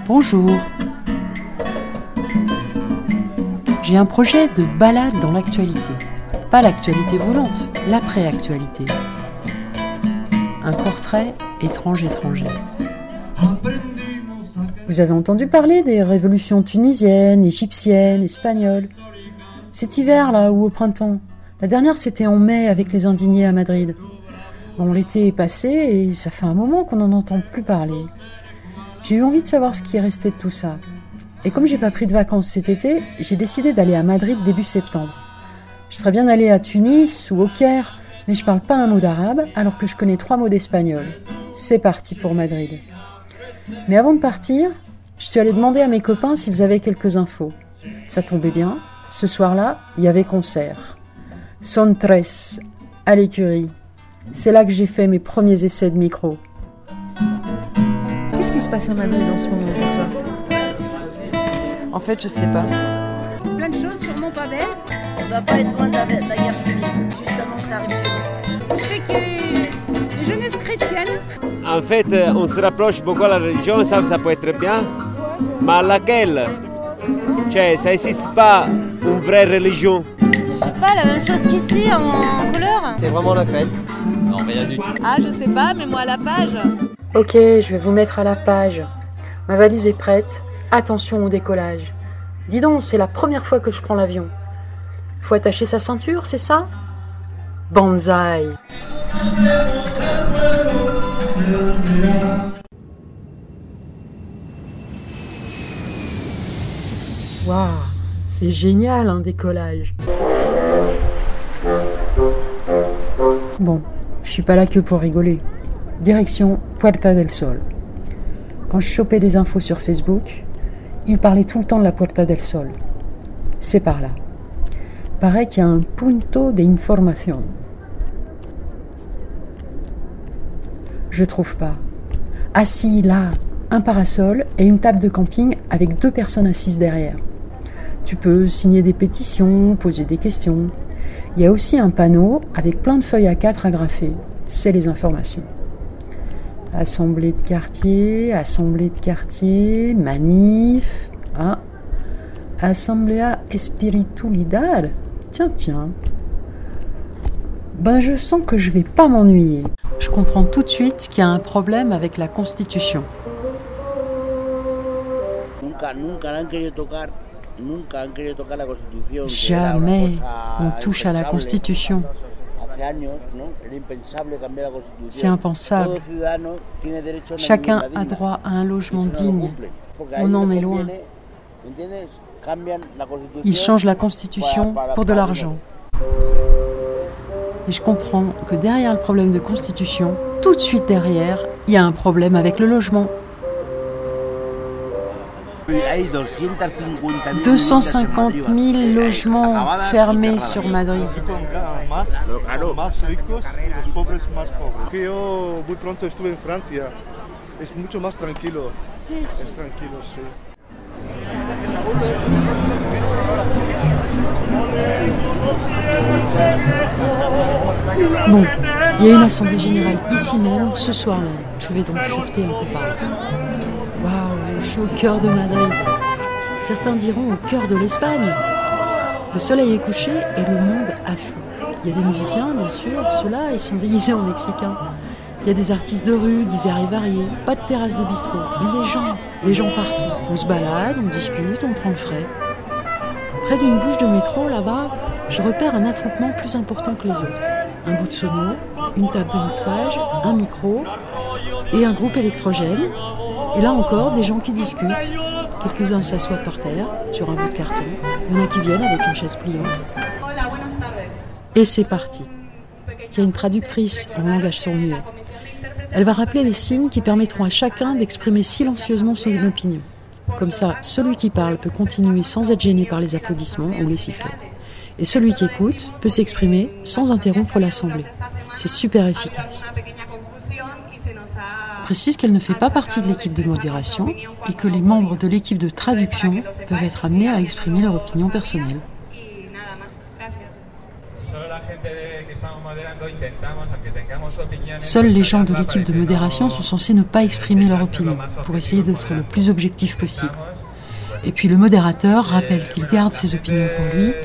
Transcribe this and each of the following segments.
Bonjour. J'ai un projet de balade dans l'actualité. Pas l'actualité brûlante, l'après-actualité. Un portrait étrange. Vous avez entendu parler des révolutions tunisiennes, égyptiennes, espagnoles. Cet hiver-là, ou au printemps. La dernière, c'était en mai avec les indignés à Madrid. Bon, l'été est passé et ça fait un moment qu'on n'en entend plus parler. J'ai eu envie de savoir ce qui est resté de tout ça. Et comme j'ai pas pris de vacances cet été, j'ai décidé d'aller à Madrid début septembre. Je serais bien allée à Tunis ou au Caire, mais je parle pas un mot d'arabe alors que je connais 3 mots d'espagnol. C'est parti pour Madrid. Mais avant de partir, je suis allée demander à mes copains s'ils avaient quelques infos. Ça tombait bien, ce soir-là, il y avait concert. Son tres, à l'écurie. C'est là que j'ai fait mes premiers essais de micro. Qu'est-ce qui se passe à Madrid en ce moment pour toi ? En fait, je sais pas. Plein de choses, sûrement pas belles. On doit pas être loin de la guerre civile, juste avant que ça arrive chez nous. Je sais que les jeunesses chrétiennes. En fait, on se rapproche beaucoup de la religion, ça peut être bien, mais laquelle ? Ça n'existe pas une vraie religion. Je sais pas, la même chose qu'ici, en couleur. C'est vraiment la fête. Non, rien du tout. Ah, je sais pas, mets-moi à la page. Ok, je vais vous mettre à la page. Ma valise est prête. Attention au décollage. Dis donc, c'est la première fois que je prends l'avion. Faut attacher sa ceinture, c'est ça ? Banzai. Waouh, c'est génial un décollage. Bon, je suis pas là que pour rigoler. Direction Puerta del Sol. Quand je chopais des infos sur Facebook, ils parlaient tout le temps de la Puerta del Sol. C'est par là. Paraît qu'il y a un punto de información. Je trouve pas. Assis là, un parasol et une table de camping avec 2 personnes assises derrière. Tu peux signer des pétitions, poser des questions. Il y a aussi un panneau avec plein de feuilles A4 agrafées. C'est les informations. Assemblée de quartier, manif. Ah, Assemblea Espiritualidad. Tiens. Ben, je sens que je vais pas m'ennuyer. Je comprends tout de suite qu'il y a un problème avec la Constitution. Jamais on touche à la Constitution. C'est impensable. Chacun a droit à un logement digne. On en est loin. Ils changent la Constitution pour de l'argent. Et je comprends que derrière le problème de Constitution, tout de suite derrière, il y a un problème avec le logement. 250 000 logements fermés sur Madrid. Bon, il y a une assemblée générale ici même, ce soir même. Je vais donc fureter un peu par là. Waouh, je suis au cœur de Madrid. Certains diront au cœur de l'Espagne. Le soleil est couché et le monde afflue. Il y a des musiciens, bien sûr. Ceux-là, ils sont déguisés en mexicains. Il y a des artistes de rue, divers et variés. Pas de terrasse de bistrot, mais des gens partout. On se balade, on discute, on prend le frais. Près d'une bouche de métro, là-bas, je repère un attroupement plus important que les autres. Un bout de sono, une table de mixage, un micro et un groupe électrogène. Et là encore, des gens qui discutent. Quelques-uns s'assoient par terre, sur un bout de carton. Il y en a qui viennent avec une chaise pliante. Et c'est parti. Il y a une traductrice en langage sourd-muet. Elle va rappeler les signes qui permettront à chacun d'exprimer silencieusement son opinion. Comme ça, celui qui parle peut continuer sans être gêné par les applaudissements ou les sifflets. Et celui qui écoute peut s'exprimer sans interrompre l'assemblée. C'est super efficace. Précise qu'elle ne fait pas partie de l'équipe de modération et que les membres de l'équipe de traduction peuvent être amenés à exprimer leur opinion personnelle. Seuls les gens de l'équipe de modération sont censés ne pas exprimer leur opinion, pour essayer d'être le plus objectif possible. Et puis le modérateur rappelle qu'il garde ses opinions pour lui.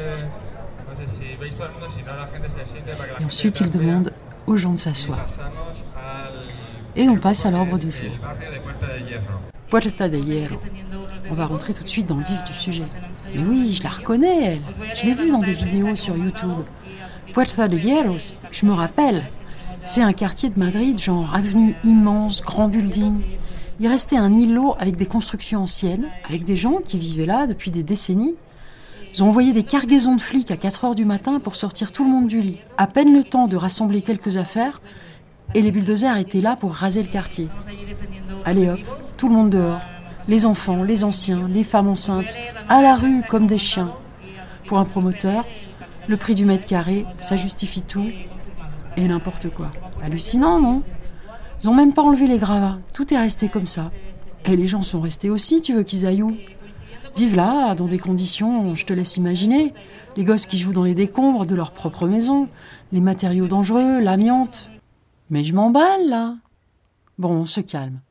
Et ensuite il demande aux gens de s'asseoir. Et on passe à l'ordre du jour. Puerta de Hierro. On va rentrer tout de suite dans le vif du sujet. Mais oui, je la reconnais, elle. Je l'ai vue dans des vidéos sur YouTube. Puerta de Hierro, je me rappelle. C'est un quartier de Madrid, genre avenue immense, grand building. Il restait un îlot avec des constructions anciennes, avec des gens qui vivaient là depuis des décennies. Ils ont envoyé des cargaisons de flics à 4h du matin pour sortir tout le monde du lit. À peine le temps de rassembler quelques affaires, et les bulldozers étaient là pour raser le quartier. Allez hop, tout le monde dehors. Les enfants, les anciens, les femmes enceintes, à la rue comme des chiens. Pour un promoteur, le prix du mètre carré, ça justifie tout et n'importe quoi. Hallucinant, non ? Ils n'ont même pas enlevé les gravats, tout est resté comme ça. Et les gens sont restés aussi, tu veux qu'ils aillent où ? Vivent là, dans des conditions, je te laisse imaginer. Les gosses qui jouent dans les décombres de leur propre maison, les matériaux dangereux, l'amiante. Mais je m'emballe, là. Bon, on se calme.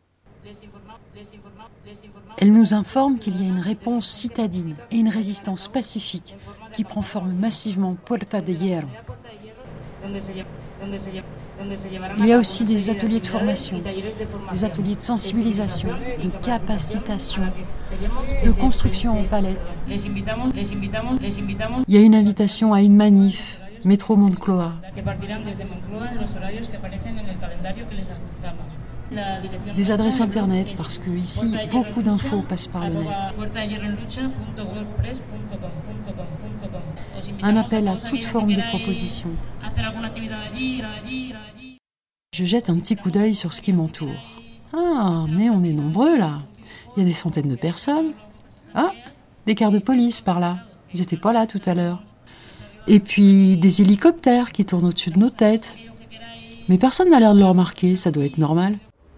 Elle nous informe qu'il y a une réponse citadine et une résistance pacifique qui prend forme massivement Puerta de Hierro. Il y a aussi des ateliers de formation, des ateliers de sensibilisation, de capacitation, de construction en palette. Il y a une invitation à une manif, métro Moncloa. Des adresses internet, parce que ici, beaucoup d'infos passent par le net. Un appel à toute forme de proposition. Je jette un petit coup d'œil sur ce qui m'entoure. Ah, mais on est nombreux là. Il y a des centaines de personnes. Ah, des cars de police par là. Ils n'étaient pas là tout à l'heure. Et puis des hélicoptères qui tournent au-dessus de nos têtes. Mais personne n'a l'air de le remarquer, ça doit être normal.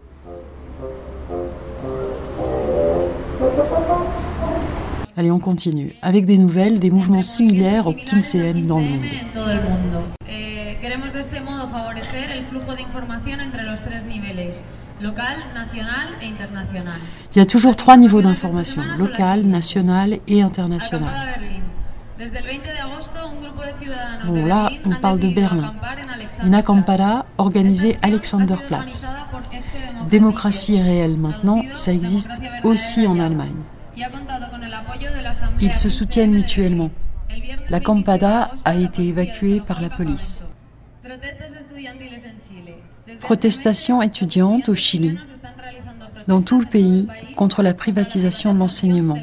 Allez, on continue, avec des nouvelles, des mouvements similaires au 15M dans le monde. Il y a toujours 3 niveaux d'information, local, national et international. Bon, là, on parle de Berlin. Une acampada organisée Alexanderplatz. Démocratie réelle maintenant, ça existe aussi en Allemagne. Ils se soutiennent mutuellement. L'acampada a été évacuée par la police. Protestations étudiantes au Chili, dans tout le pays, contre la privatisation de l'enseignement.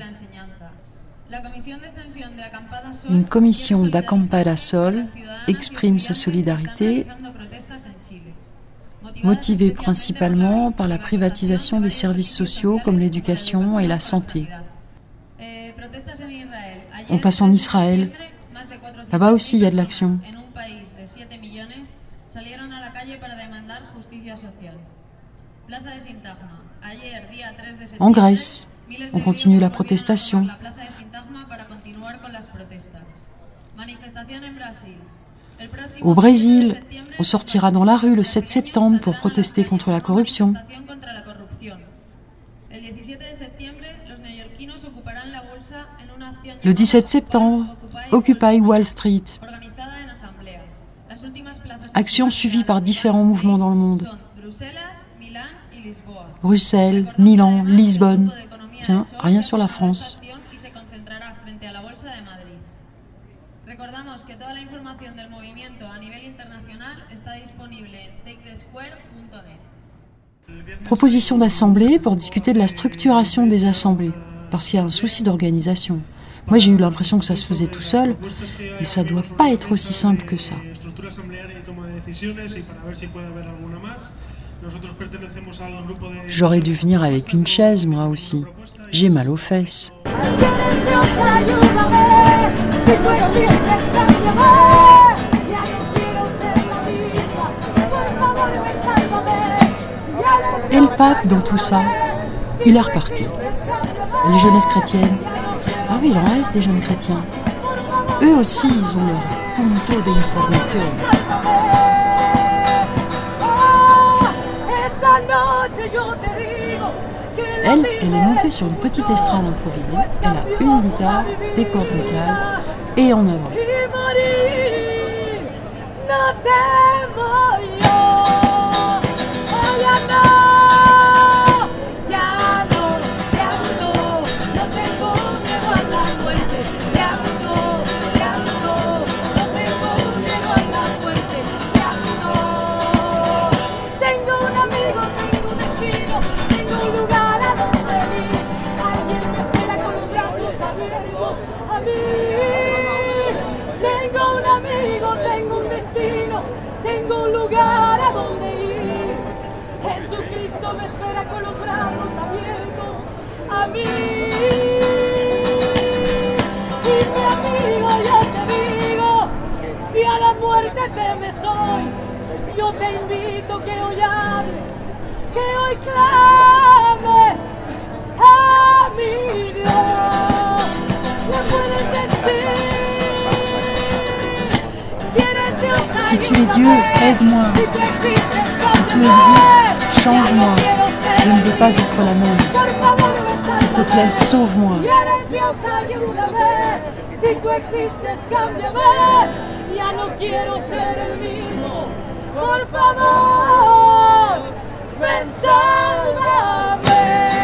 Une commission d'Acampada Sol exprime sa solidarité, motivée principalement par la privatisation des services sociaux comme l'éducation et la santé. On passe en Israël. Là-bas aussi, il y a de l'action. En Grèce, on continue la protestation. Au Brésil, on sortira dans la rue le 7 septembre pour protester contre la corruption. Le 17 septembre, Occupy Wall Street. Action suivie par différents mouvements dans le monde. Bruxelles, Milan, Lisbonne. Tiens, rien sur la France. Proposition d'assemblée pour discuter de la structuration des assemblées, parce qu'il y a un souci d'organisation. Moi, j'ai eu l'impression que ça se faisait tout seul, mais ça doit pas être aussi simple que ça. J'aurais dû venir avec une chaise, moi aussi. J'ai mal aux fesses. Et le pape, dans tout ça, il est reparti. Les jeunesses chrétiennes. Ah oui, il en reste des jeunes chrétiens. Eux aussi, ils ont leur punto de información. Elle est montée sur une petite estrade improvisée. Elle a une guitare, des cordes vocales et en avant. Tengo un lugar a donde ir. Jesucristo me espera con los brazos abiertos a mí. Y mi amigo, yo te digo, si a la muerte temes hoy, yo te invito que hoy hables, que hoy clames a mi Dios. Le puedes decir. Si tu es Dieu, aide-moi. Si tu existes, change-moi. Je ne veux pas être la même. S'il te plaît, sauve-moi. Si tú existes, cámbiame. Ya no quiero ser el mismo. Por favor, ven, sálvame.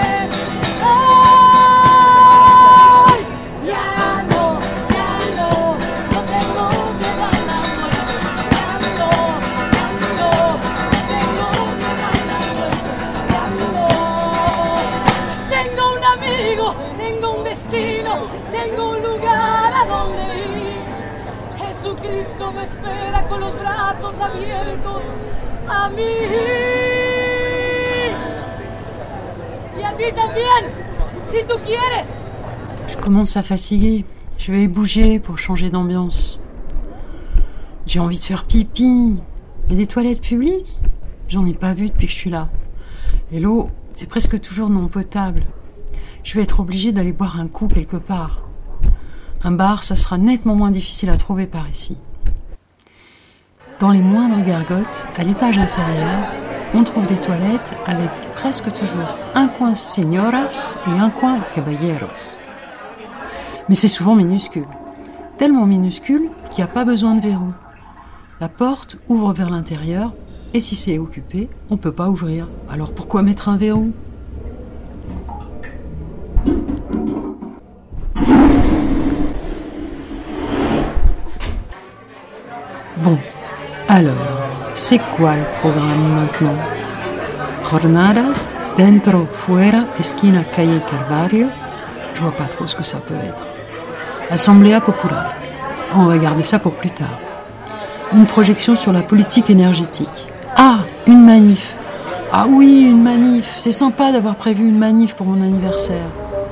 Tengo un lugar a donde ir. Jesucristo me espera con los brazos abiertos a mí. Y a ti también, si tú quieres. Je commence à fatiguer. Je vais bouger pour changer d'ambiance. J'ai envie de faire pipi. Il y a des toilettes publiques ? J'en ai pas vu depuis que je suis là. Et l'eau, c'est presque toujours non potable. Je vais être obligée d'aller boire un coup quelque part. Un bar, ça sera nettement moins difficile à trouver par ici. Dans les moindres gargotes, à l'étage inférieur, on trouve des toilettes avec presque toujours un coin señoras et un coin caballeros. Mais c'est souvent minuscule. Tellement minuscule qu'il n'y a pas besoin de verrou. La porte ouvre vers l'intérieur et si c'est occupé, on ne peut pas ouvrir. Alors pourquoi mettre un verrou ? Bon, alors, c'est quoi le programme maintenant ? Jornadas, dentro, fuera, esquina, calle Calvario. Je vois pas trop ce que ça peut être. Assemblea Popular. On va garder ça pour plus tard. Une projection sur la politique énergétique. Ah, une manif. Ah oui, une manif. C'est sympa d'avoir prévu une manif pour mon anniversaire.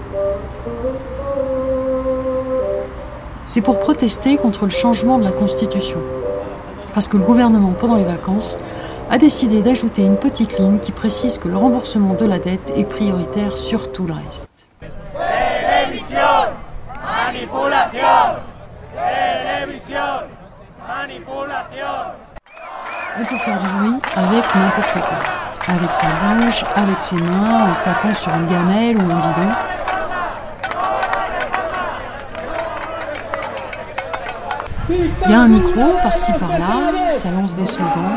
C'est pour protester contre le changement de la Constitution. Parce que le gouvernement, pendant les vacances, a décidé d'ajouter une petite ligne qui précise que le remboursement de la dette est prioritaire sur tout le reste. Télévision, manipulation. Télévision, manipulation. Elle peut faire du bruit avec n'importe quoi. Avec sa bouche, avec ses mains, en tapant sur une gamelle ou un bidon. Il y a un micro par-ci par-là, ça lance des slogans.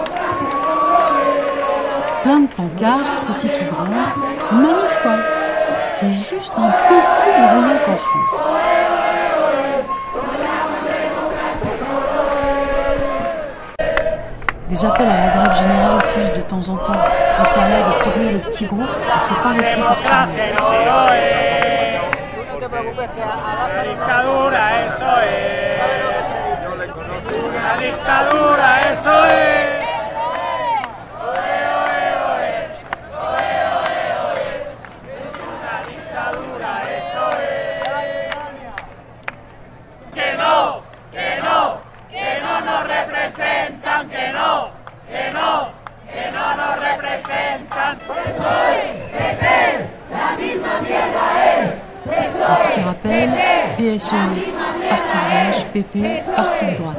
Plein de pancartes, petites ou grandes. Une manif quoi. C'est juste un peu plus bruyant qu'en France. Des appels à la grève générale fusent de temps en temps, mais ça a l'air de prévenir de petits groupes et c'est pas repris par tout le monde. La dictadura, eso es. La dictadura, eso es. Que no, que no, que no nos representan, que no, que no, que no nos representan. PSOE, PP, la misma mierda es. Un petit rappel, PSOE, parti de gauche, PP, parti de droite.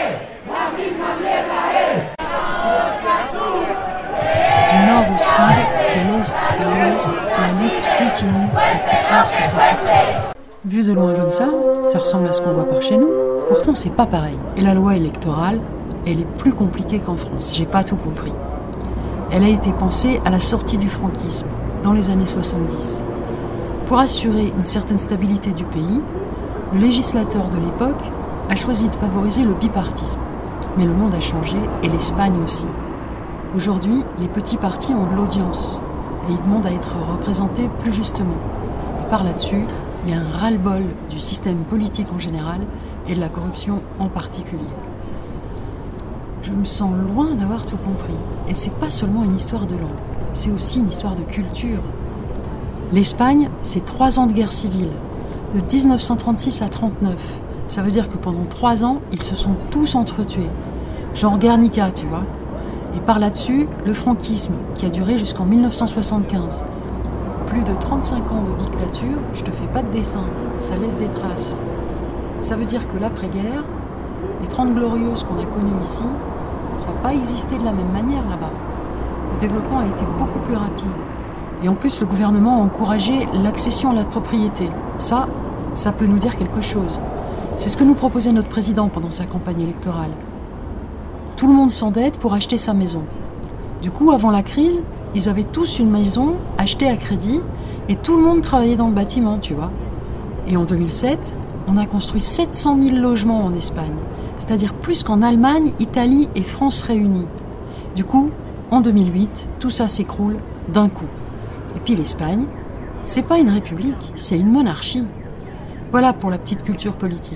Du nord au sud, de l'est à l'ouest, la lutte continue, ça coûtera ce que ça coûtera. Vu de loin comme ça ressemble à ce qu'on voit par chez nous. Pourtant, c'est pas pareil. Et la loi électorale, elle est plus compliquée qu'en France. J'ai pas tout compris. Elle a été pensée à la sortie du franquisme, dans les années 70. Pour assurer une certaine stabilité du pays, le législateur de l'époque a choisi de favoriser le bipartisme. Mais le monde a changé et l'Espagne aussi. Aujourd'hui, les petits partis ont de l'audience et ils demandent à être représentés plus justement. Et par là-dessus, il y a un ras-le-bol du système politique en général et de la corruption en particulier. Je me sens loin d'avoir tout compris. Et c'est pas seulement une histoire de langue, c'est aussi une histoire de culture. L'Espagne, c'est 3 ans de guerre civile, de 1936 à 1939. Ça veut dire que pendant 3 ans, ils se sont tous entretués. Genre Guernica, tu vois. Et par là-dessus, le franquisme, qui a duré jusqu'en 1975. Plus de 35 ans de dictature, je te fais pas de dessin, ça laisse des traces. Ça veut dire que l'après-guerre, les 30 glorieuses qu'on a connues ici, ça n'a pas existé de la même manière là-bas. Le développement a été beaucoup plus rapide. Et en plus, le gouvernement a encouragé l'accession à la propriété. Ça peut nous dire quelque chose. C'est ce que nous proposait notre président pendant sa campagne électorale. Tout le monde s'endette pour acheter sa maison. Du coup, avant la crise, ils avaient tous une maison achetée à crédit et tout le monde travaillait dans le bâtiment, tu vois. Et en 2007, on a construit 700 000 logements en Espagne, c'est-à-dire plus qu'en Allemagne, Italie et France réunies. Du coup, en 2008, tout ça s'écroule d'un coup. Et puis l'Espagne, c'est pas une république, c'est une monarchie. Voilà pour la petite culture politique.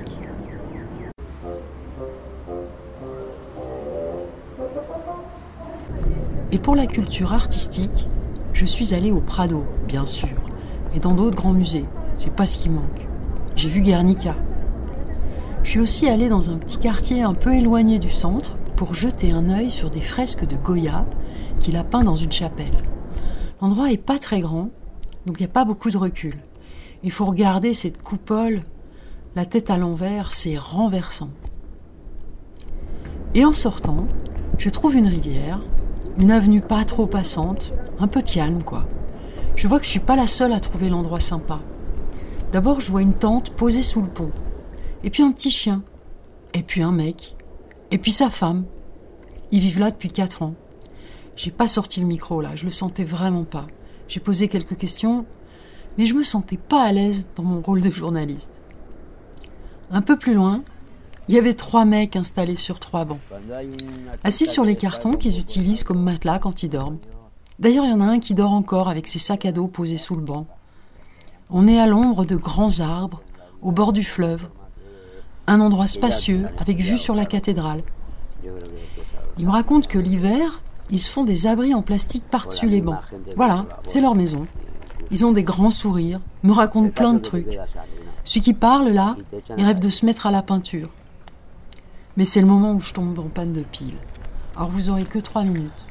Et pour la culture artistique, je suis allée au Prado, bien sûr, et dans d'autres grands musées. C'est pas ce qui manque. J'ai vu Guernica. Je suis aussi allée dans un petit quartier un peu éloigné du centre pour jeter un œil sur des fresques de Goya qu'il a peint dans une chapelle. L'endroit est pas très grand, donc il n'y a pas beaucoup de recul. Il faut regarder cette coupole, la tête à l'envers, c'est renversant. Et en sortant, je trouve une rivière, une avenue pas trop passante, un peu calme quoi. Je vois que je suis pas la seule à trouver l'endroit sympa. D'abord, je vois une tente posée sous le pont, et puis un petit chien, et puis un mec, et puis sa femme. Ils vivent là depuis 4 ans. J'ai pas sorti le micro là, je le sentais vraiment pas. J'ai posé quelques questions, mais je me sentais pas à l'aise dans mon rôle de journaliste. Un peu plus loin, il y avait 3 mecs installés sur 3 bancs, assis sur les cartons qu'ils utilisent comme matelas quand ils dorment. D'ailleurs, il y en a un qui dort encore avec ses sacs à dos posés sous le banc. On est à l'ombre de grands arbres, au bord du fleuve. Un endroit spacieux, avec vue sur la cathédrale. Ils me racontent que l'hiver, ils se font des abris en plastique par-dessus les bancs. Voilà, c'est leur maison. Ils ont des grands sourires, me racontent plein de trucs. Celui qui parle, là, il rêve de se mettre à la peinture. Mais c'est le moment où je tombe en panne de pile. Alors vous aurez que 3 minutes.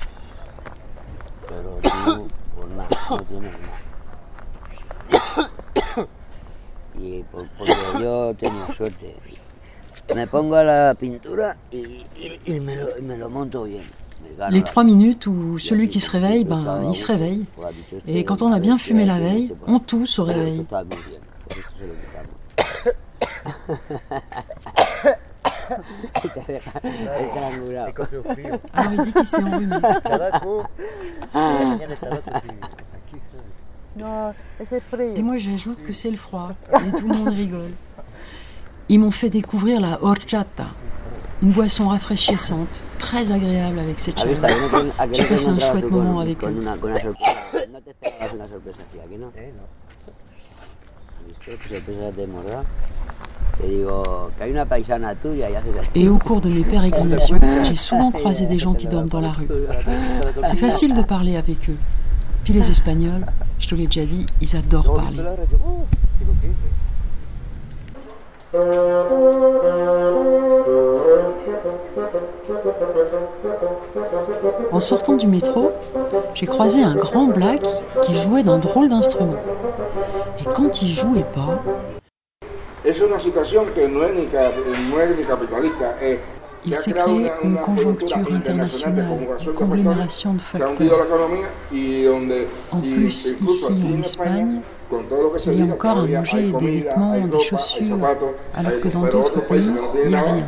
Les 3 minutes où celui qui se réveille, il se réveille. Et quand on a bien fumé la veille, on tousse au réveil. Alors il dit qu'il s'est enrhumé. Et moi j'ajoute que c'est le froid. Et tout le monde rigole. Ils m'ont fait découvrir la horchata, une boisson rafraîchissante, très agréable avec cette chaleur. J'ai passé un chouette moment avec eux. Et au cours de mes pérégrinations, j'ai souvent croisé des gens qui dorment dans la rue. C'est facile de parler avec eux. Puis les Espagnols, je te l'ai déjà dit, ils adorent parler. En sortant du métro, j'ai croisé un grand black qui jouait d'un drôle d'instrument. Et quand il jouait pas, Es una situación que no es ni capitalista. Il s'est créé une conjoncture internationale, une conglomération de facteurs. En plus, ici en Espagne, il y a encore à manger des vêtements, des chaussures, alors que dans d'autres pays, il n'y a rien.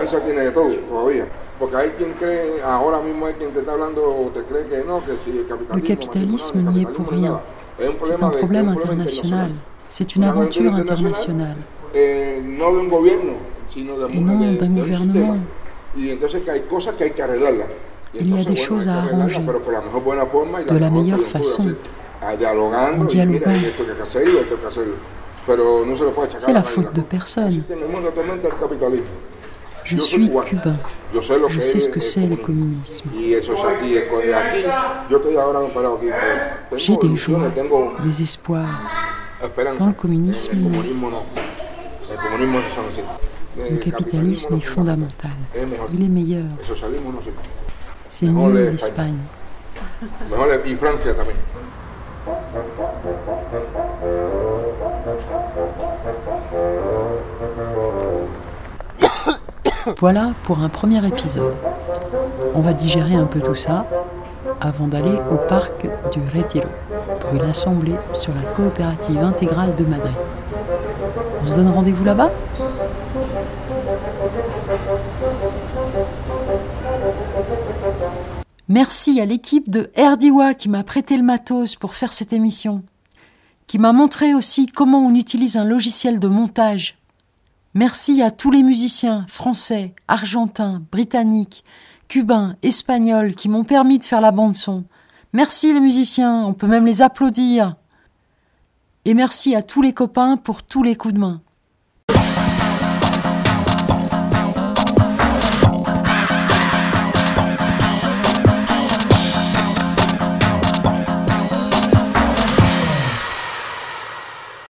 Le capitalisme n'y est pour rien. C'est un problème international. C'est une aventure internationale. Et non d'un gouvernement. Il y a des choses à arranger de la meilleure façon, en dialoguant. C'est la faute de personne. Je suis cubain. Je sais ce que c'est le communisme. J'ai des joies, des espoirs. Dans le communisme, non. Le capitalisme est fondamental. Il est meilleur. C'est mieux l'Espagne. Voilà pour un premier épisode. On va digérer un peu tout ça avant d'aller au parc du Retiro pour une assemblée sur la coopérative intégrale de Madrid. On se donne rendez-vous là-bas ? Merci à l'équipe de RDIWA qui m'a prêté le matos pour faire cette émission, qui m'a montré aussi comment on utilise un logiciel de montage. Merci à tous les musiciens français, argentins, britanniques, cubains, espagnols qui m'ont permis de faire la bande-son. Merci les musiciens, on peut même les applaudir. Et merci à tous les copains pour tous les coups de main.